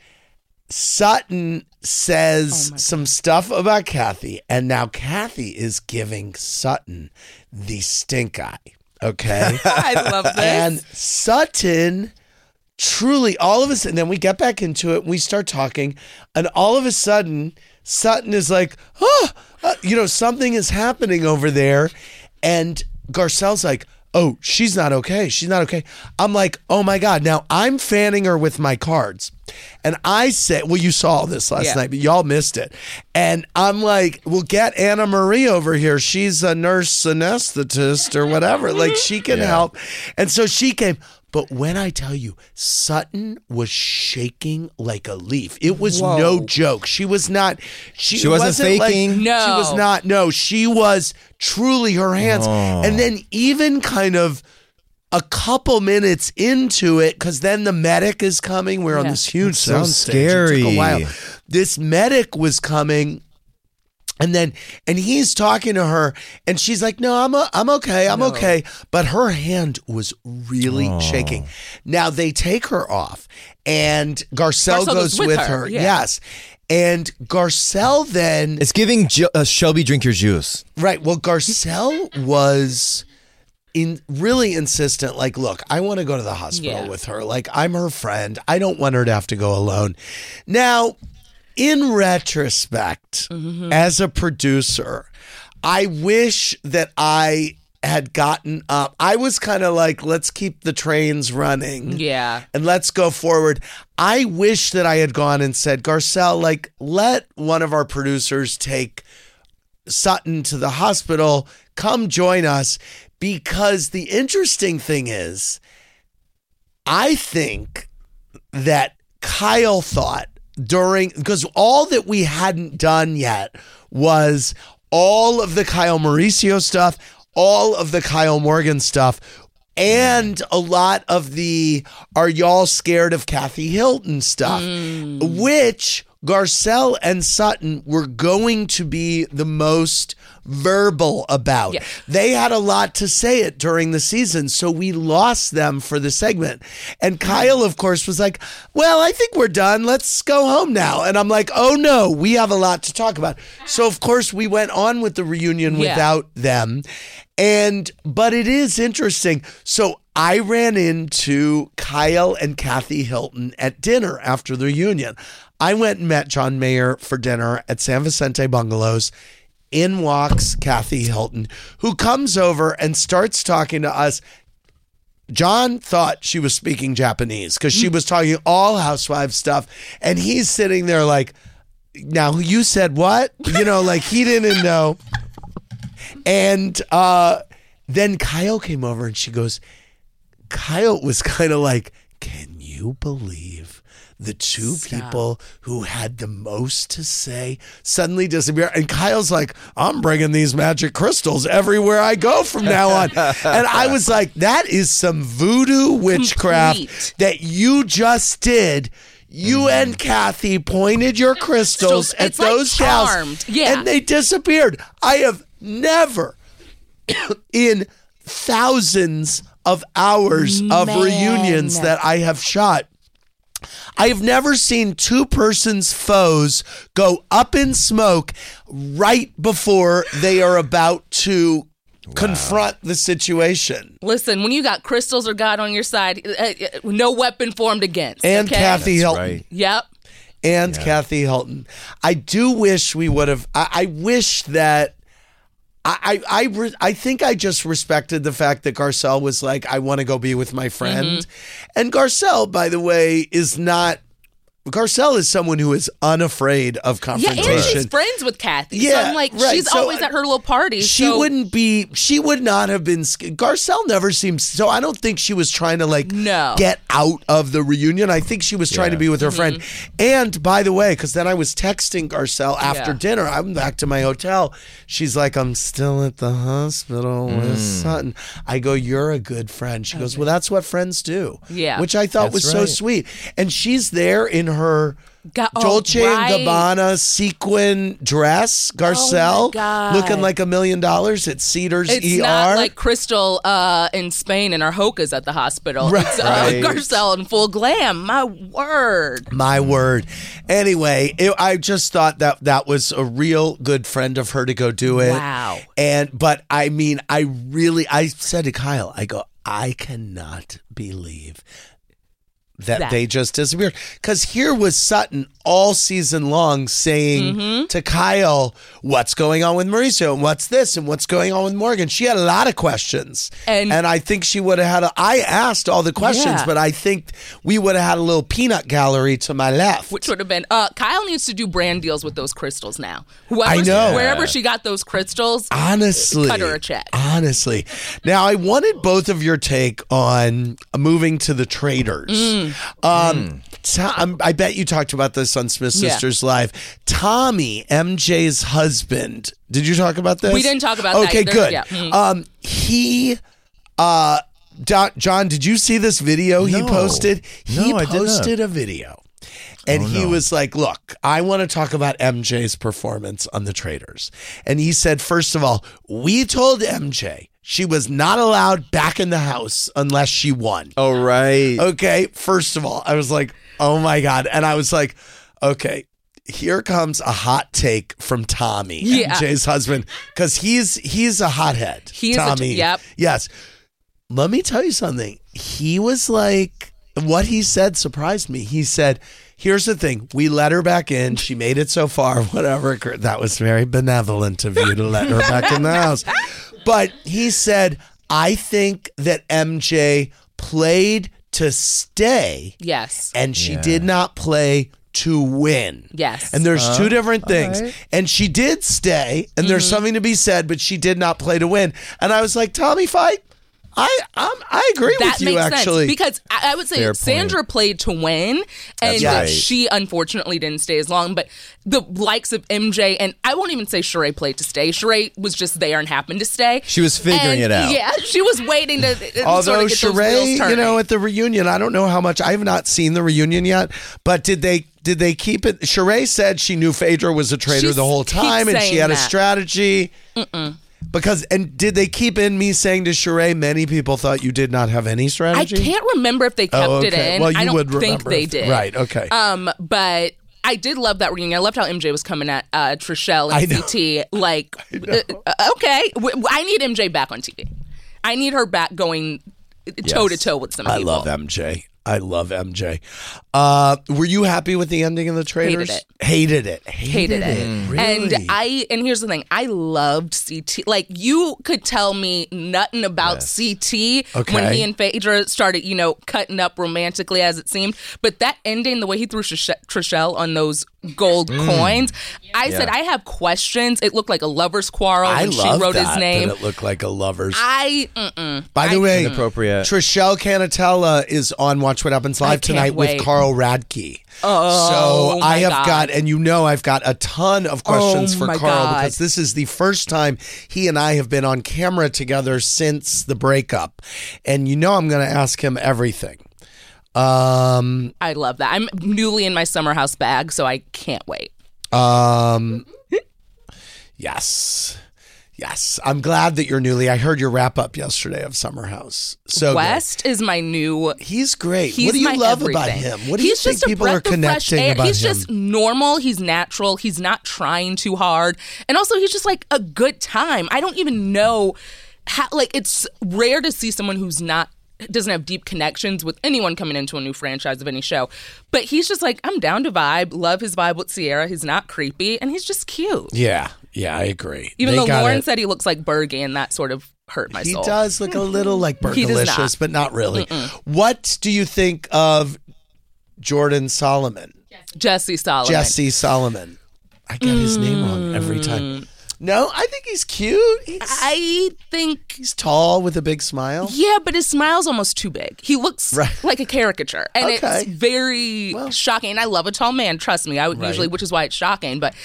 Sutton says some stuff about Kathy, and now Kathy is giving Sutton the stink eye. Okay. I love this. And Sutton truly, all of a sudden, then we get back into it, and we start talking, and all of a sudden, Sutton is like, oh, uh, you know, something is happening over there. And Garcelle's like, oh, she's not okay. She's not okay. I'm like, oh my God. Now I'm fanning her with my cards. And I said, well, you saw this last Yeah. night, but y'all missed it. And I'm like, well, get Anna Marie over here. She's a nurse anesthetist or whatever. Like, she can help. And so she came. But when I tell you, Sutton was shaking like a leaf. It was Whoa. no joke. She was not. She, She wasn't like- faking? No. She was not. No, she was truly her hands. And then even kind of a couple minutes into it, because then the medic is coming. We're on Yeah. this huge That's so sound stage. It took scary. a while. This medic was coming. And then, and he's talking to her, and she's like, "No, I'm a, I'm okay, I'm okay." But her hand was really shaking. Now they take her off, and Garcelle, Garcelle goes goes with with her, her. yeah. Yes, and Garcelle then It's giving Ju- uh, Shelby drink your juice. right. Well, Garcelle was in really insistent. Like, look, I want to go to the hospital Yeah. with her. Like, I'm her friend. I don't want her to have to go alone. Now, in retrospect, as a producer, I wish that I had gotten up. I was kind of like, let's keep the trains running. Yeah. And let's go forward. I wish that I had gone and said, Garcelle, like, let one of our producers take Sutton to the hospital. Come join us. Because the interesting thing is, I think that Kyle thought during, because all that we hadn't done yet was all of the Kyle Mauricio stuff, all of the Kyle Morgan stuff, and a lot of the are y'all scared of Kathy Hilton stuff, which Garcelle and Sutton were going to be the most verbal about. Yeah. They had a lot to say it during the season, so we lost them for the segment. And Kyle, of course, was like, well, I think we're done. Let's go home now. And I'm like, oh no, we have a lot to talk about. So of course we went on with the reunion Yeah. without them. And, but it is interesting. So I ran into Kyle and Kathy Hilton at dinner after the reunion. I went and met John Mayer for dinner at San Vicente Bungalows. In walks Kathy Hilton, who comes over and starts talking to us. John thought she was speaking Japanese because she was talking all housewives stuff. And he's sitting there like, now you said what? You know, like he didn't know. And uh, then Kyle came over and she goes, Kyle was kind of like, can you believe the two Stop. people who had the most to say suddenly disappear? And Kyle's like, I'm bringing these magic crystals everywhere I go from now on. And I was like, that is some voodoo witchcraft Complete. that you just did. You and Kathy pointed your crystals at It's like those Charmed. gals, Yeah. and they disappeared. I have never, in thousands of hours of Man. reunions that I have shot, I have never seen two persons' foes go up in smoke right before they are about to wow. confront the situation. Listen, when you got crystals or God on your side, uh, no weapon formed against. And okay? Kathy That's Hilton. Right. Yep. And yeah. Kathy Hilton. I do wish we would have, I, I wish that, I, I, I, re, I think I just respected the fact that Garcelle was like, I want to go be with my friend. Mm-hmm. And Garcelle, by the way, is not, Garcelle is someone who is unafraid of confrontation. Yeah, and she's friends with Kathy. Yeah, so I'm like, right. she's so, always at her little parties. She so. wouldn't be, she would not have been, Garcelle never seems, so I don't think she was trying to like no. get out of the reunion. I think she was trying yeah. to be with her mm-hmm. friend. And by the way, because then I was texting Garcelle after yeah. dinner, I'm back to my hotel. She's like, I'm still at the hospital mm. with Sutton. I go, you're a good friend. She okay. goes, well, that's what friends do. Yeah. Which I thought that's was right. so sweet. And she's there in her Got, oh, Dolce right. and Gabbana sequin dress, Garcelle, oh looking like a million dollars at Cedars it's E R. Not like Crystal uh, in Spain in our Hokas at the hospital. Right. It's uh, Right. Garcelle in full glam. My word. My word. Anyway, it, I just thought that that was a real good friend of her to go do it. Wow. And but I mean, I really, I said to Kyle, I go, I cannot believe that, that they just disappeared. Because here was Sutton all season long saying mm-hmm. to Kyle, what's going on with Mauricio and what's this and what's going on with Morgan? She had a lot of questions. And, and I think she would have had a, I asked all the questions, yeah. but I think we would have had a little peanut gallery to my left. Which would have been, uh, Kyle needs to do brand deals with those crystals now. Whoever, I know. Wherever she got those crystals, honestly, cut her a check. Honestly. Now, I wanted both of your take on moving to the Traders. Mm. Um, Tom, I bet you talked about this on Smith Yeah. Sisters Live. Tommy, M J's husband. Did you talk about this? We didn't talk about okay, that. Okay, good. Yeah. Mm. Um, he, uh, Do- John, did you see this video he No. posted? He No, I did not. posted a video. And Oh, he no. was like, look, I want to talk about M J's performance on the Traders. And he said, first of all, we told M J she was not allowed back in the house unless she won. Oh, right. Okay, first of all, I was like, oh my God. And I was like, okay, here comes a hot take from Tommy, Yeah. M J's husband, because he's he's a hothead. He is a- Tommy. yep. Yes. Let me tell you something. He was like, what he said surprised me. He said, here's the thing. We let her back in. She made it so far, whatever. That was very benevolent of you to let her back in the house. But he said, I think that M J played to stay. Yes. And she Yeah. did not play to win. Yes. And there's Uh, two different things. right. And she did stay, and there's Mm-hmm. something to be said, but she did not play to win. And I was like, Tommy Fight, I um, I agree That with you, makes actually. sense because I, I would say Fair Sandra point. played to win, and That's right. she unfortunately didn't stay as long. But the likes of M J, and I won't even say Sheree played to stay. Sheree was just there and happened to stay. She was figuring And, it out. Yeah, she was waiting to. to Although sort of get those wheels Sheree, you turning. know, at the reunion, I don't know how much. I have not seen the reunion yet, but did they did they keep it? Sheree said she knew Phaedra was a traitor She's- the whole time, keeps and she saying had a that. strategy. Mm-mm. Because and did they keep in me saying to Sheree, many people thought you did not have any I strategy? can't remember if they kept Oh, it okay. in. Well, you I don't would think remember they if- did. right, okay. Um, but I did love that reunion. I loved how M J was coming at uh, Trishelle I and know. C T. Like, uh, uh, okay, w- w- I need M J back on T V. I need her back going toe to toe with some I people. love M J. I love M J. Uh, were you happy with the ending of the Traders? Hated it. Hated it. Hated it. Really? And I and here's the thing, I loved C T. Like, you could tell me nothing about Yes. C T Okay. when he and Phaedra started, you know, cutting up romantically as it seemed. But that ending, the way he threw Trish- Trishelle on those gold coins, I said, I have questions. It looked like a lover's quarrel I when she love wrote that, his name. that it looked like a lover's. I, mm-mm. By the I- way, Inappropriate. Trishelle Canatella is on Watch What Happens Live can't tonight wait. with Carl Radke. Oh, so I my have God. got, and you know, I've got a ton of questions Oh, for my Carl God. because this is the first time he and I have been on camera together since the breakup, and you know, I'm going to ask him everything. Um, I love that. I'm newly in my summer house bag, so I can't wait. um, yes. Yes, I'm glad that you're newly. I heard your wrap up yesterday of Summer House. So West good. is my new. He's great. He's what do you my love everything. about him? What do he's you just think people a are breath of fresh connecting air. about he's him? just normal. He's natural. He's not trying too hard, and also he's just like a good time. I don't even know how. Like, it's rare to see someone who's not. Doesn't have deep connections with anyone coming into a new franchise of any show. But he's just like, I'm down to vibe, love his vibe with Sierra. He's not creepy, and he's just cute. Yeah, yeah, I agree. Even They though got Lauren it. said he looks like Bergie, and that sort of hurt my He soul. does look a little like He does Burgalicious, not. but not really. Mm-mm. What do you think of Jordan Solomon? Jesse Solomon. Jesse Solomon. I get his name wrong every time. No, I think he's cute. He's, I think he's tall with a big smile. Yeah, but his smile's almost too big. He looks Right. like a caricature. And Okay. it's very shocking. And I love a tall man, trust me. I would Right. usually, which is why it's shocking. But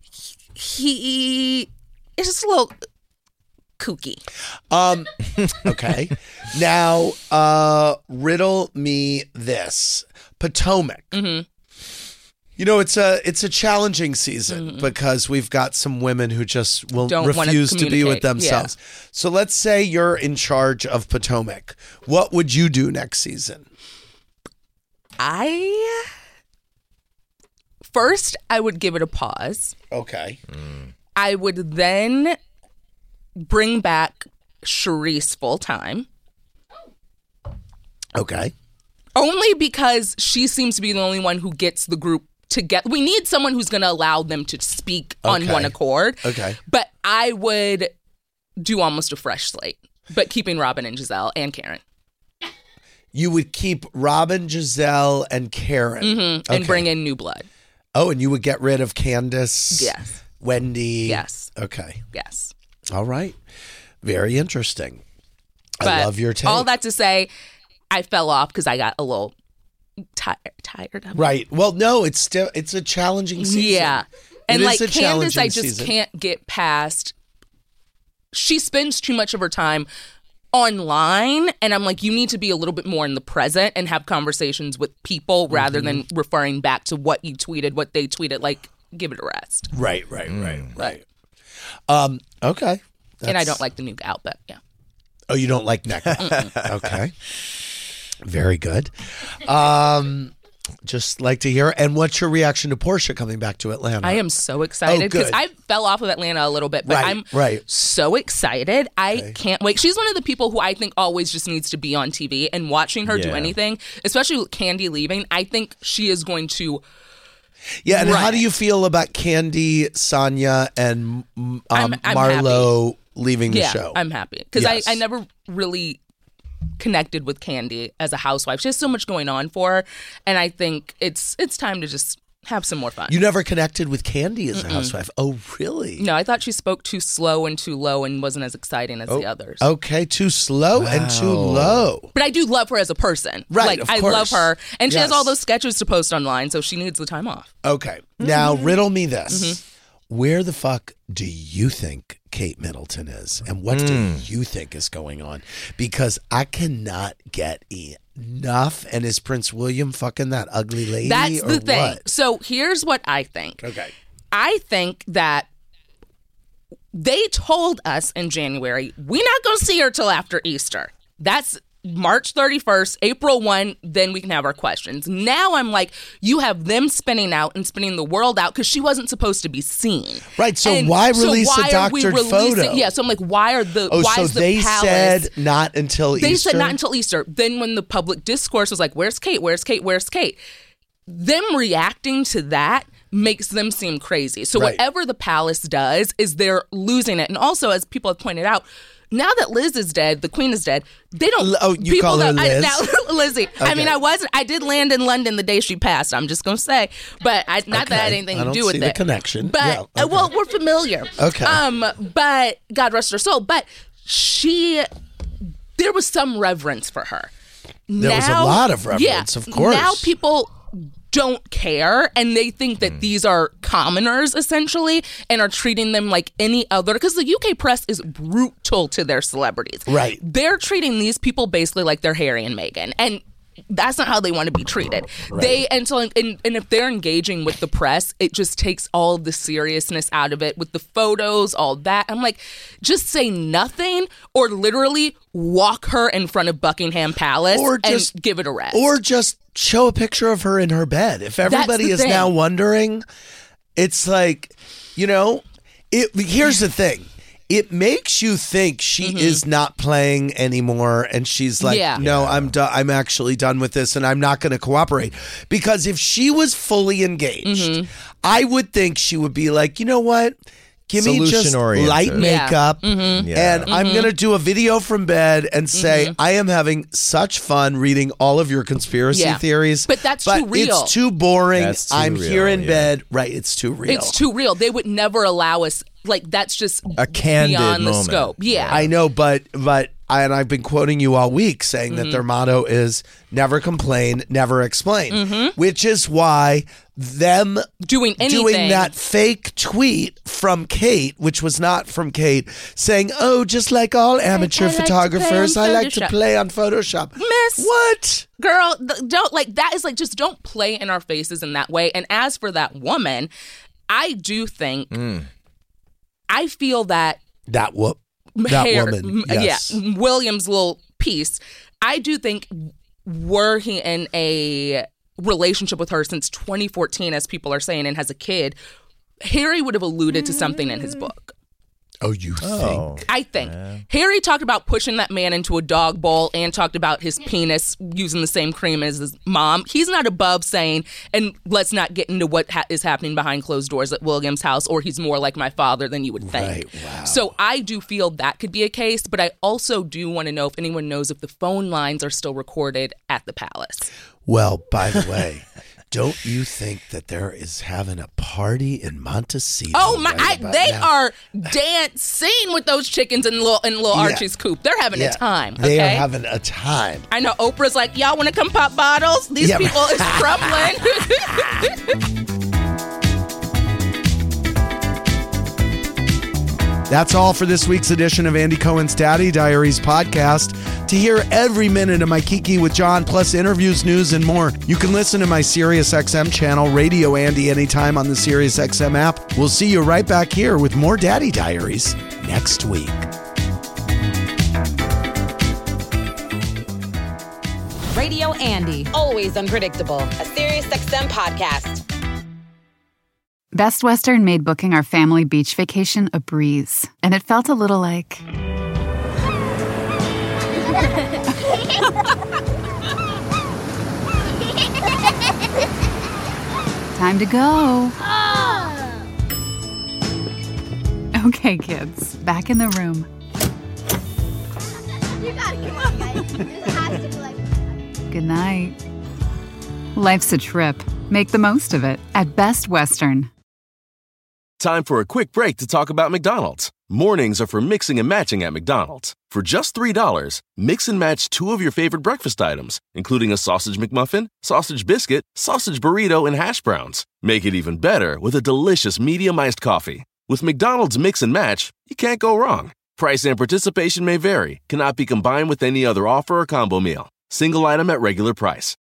he is just a little kooky. Um, okay. Now, uh, riddle me this. Potomac. Mm-hmm. You know, it's a it's a challenging season mm-hmm. because we've got some women who just will Don't wanna refuse to be with communicate. themselves. Yeah. So let's say you're in charge of Potomac. What would you do next season? I first I would give it a pause. Okay. I would then bring back Charisse full time. Okay. Only because she seems to be the only one who gets the group together. We need someone who's going to allow them to speak on Okay. one accord. Okay. But I would do almost a fresh slate, but keeping Robin and Giselle and Karen. You would keep Robin, Giselle, and Karen. Mm-hmm. And Okay. bring in new blood. Oh, and you would get rid of Candace. Yes. Wendy. Yes. Okay. Yes. All right. Very interesting. I But love your take. all that to say, I fell off because I got a little ti- tired of it. Right. Well, no, it's still it's a challenging season. Yeah. And It is like a Candace, challenging I just season. can't get past. She spends too much of her time online, and I'm like, you need to be a little bit more in the present and have conversations with people rather Mm-hmm. than referring back to what you tweeted, what they tweeted. Like, give it a rest. Right, right, right, Mm. right. Um, okay. And I That's- don't like the new outfit. Yeah. Oh, you don't like Necca. Okay. Very good. Um, just like to hear. And what's your reaction to Portia coming back to Atlanta? I am so excited because Oh, I fell off of Atlanta a little bit, but Right, I'm right. so excited. I Okay. can't wait. She's one of the people who I think always just needs to be on T V, and watching her do Yeah. anything, especially with Candy leaving, I think she is going to. Yeah, and how Right. do you feel about Candy, Sonia, and um, I'm- I'm Marlo leaving the yeah, show? I'm happy because Yes. I, I never really connected with Candy as a housewife. She has so much going on for her, and I think it's it's time to just have some more fun. You never connected with Candy as a housewife. Oh, really? No, I thought she spoke too slow and too low and wasn't as exciting as the others. Okay, too slow and too low. But I do love her as a person. Right, Like, of I course. love her. And she has Yes. all those sketches to post online, so she needs the time off. Okay, now riddle me this. Where the fuck do you think Kate Middleton is? And what do you think is going on? Because I cannot get enough. And is Prince William fucking that ugly lady? That's or the thing. what? So here's what I think. Okay. I think that they told us in January, we're not going to see her till after Easter. That's March thirty-first, April first, then we can have our questions. Now I'm like, you have them spinning out and spinning the world out because she wasn't supposed to be seen. Right, so And why so release why a are we doctored releasing- photo? Yeah, so I'm like, why are the Oh, why so is the they palace? said not until They Easter? said not until Easter. Then when the public discourse was like, where's Kate? Where's Kate? Where's Kate? Them reacting to that makes them seem crazy. So Right. whatever the palace does is they're losing it. And also, as people have pointed out, now that Liz is dead, the queen is dead, they don't... L- oh, you people call her don't- I- Liz? now, Lizzie. I Okay. mean, I wasn't... I did land in London the day she passed, I'm just going to say. But I, not that I had Okay. anything I to don't do with see it. the connection. But, Yeah, uh, well, we're familiar. Okay. Um, but God rest her soul. But she... There was some reverence for her. There was a lot of reverence, of course. Now people don't care, and they think that these are commoners, essentially, and are treating them like any other. Because the U K press is brutal to their celebrities. Right. They're treating these people basically like they're Harry and Meghan. And that's not how they want to be treated. Right. They and so and, and if they're engaging with the press, it just takes all the seriousness out of it with the photos, all that. I'm like, just say nothing or literally walk her in front of Buckingham Palace or just, and give it a rest. Or just show a picture of her in her bed. If everybody is thing. now wondering, it's like, you know, it. Here's the thing. It makes you think she mm-hmm. is not playing anymore, and she's like, yeah. "No, yeah. I'm done. I'm actually done with this, and I'm not going to cooperate." Because if she was fully engaged, mm-hmm. I would think she would be like, "You know what? Give me just light makeup, yeah. Mm-hmm. Yeah. and mm-hmm. I'm going to do a video from bed and say mm-hmm. I am having such fun reading all of your conspiracy yeah. theories." But that's but too real. It's too boring. That's too I'm real, here in yeah. bed. Right? It's too real. It's too real. They would never allow us. Like, that's just a candid beyond the moment. scope. Yeah. I know, but but and I've been quoting you all week saying mm-hmm. that their motto is never complain, never explain, mm-hmm. which is why them doing anything. doing that fake tweet from Kate, which was not from Kate, saying, "Oh, just like all amateur I, I photographers, like I like to play on Photoshop." Miss, what? Girl, don't like that is like just don't play in our faces in that way. And as for that woman, I do think mm. I feel that that whoop that hair, woman, yes. yeah, William's little piece. I do think were he in a relationship with her since twenty fourteen, as people are saying, and has a kid, Harry would have alluded to something in his book. Oh, you oh. think? I think. Yeah. Harry talked about pushing that man into a dog bowl and talked about his penis using the same cream as his mom. He's not above saying, and let's not get into what ha- is happening behind closed doors at William's house, or he's more like my father than you would think. Right, wow. So I do feel that could be a case, but I also do want to know if anyone knows if the phone lines are still recorded at the palace. Well, by the way, don't you think that there is having a party in Montecito? Oh my! Right I, they now? are dancing with those chickens in little in little yeah. Archie's coop. They're having yeah. a time. Okay? They are having a time. I know Oprah's like, y'all want to come pop bottles? These yeah. people is crumbling. That's all for this week's edition of Andy Cohen's Daddy Diaries podcast. To hear every minute of my Kiki with John, plus interviews, news, and more, you can listen to my SiriusXM channel, Radio Andy, anytime on the SiriusXM app. We'll see you right back here with more Daddy Diaries next week. Radio Andy, always unpredictable. A SiriusXM podcast. Best Western made booking our family beach vacation a breeze, and it felt a little like... Time to go. Oh. Okay, kids, back in the room. You gotta come on, guys. This has to be like... Good night. Life's a trip. Make the most of it at Best Western. Time for a quick break to talk about McDonald's. Mornings are for mixing and matching at McDonald's. For just three dollars, mix and match two of your favorite breakfast items, including a sausage McMuffin, sausage biscuit, sausage burrito, and hash browns. Make it even better with a delicious medium iced coffee. With McDonald's Mix and Match, you can't go wrong. Price and participation may vary, cannot be combined with any other offer or combo meal. Single item at regular price.